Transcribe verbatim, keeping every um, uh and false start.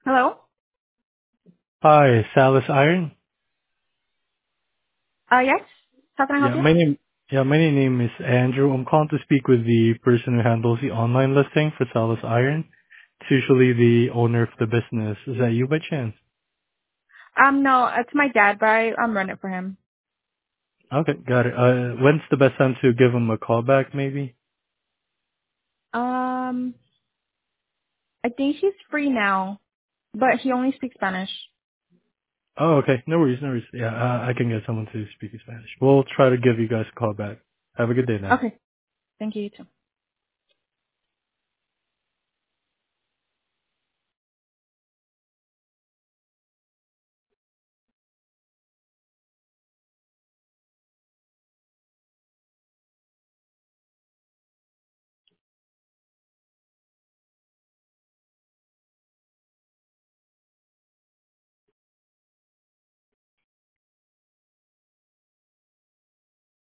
Hello? Hi, Salis Iron. Uh, yes? How can I help Yeah, you? my name. Yeah, my name is Andrew. I'm calling to speak with the person who handles the online listing for Salis Iron. It's usually the owner of the business. Is that you by chance? Um, no, it's my dad, but I, I'm running for him. Okay, got it. Uh, when's the best time to give him a call back? Maybe. Um, I think he's free now, but he only speaks Spanish. Oh, okay. No worries, no worries. Yeah, uh, I can get someone to speak Spanish. We'll try to give you guys a call back. Have a good day now. Okay. Thank you, you too.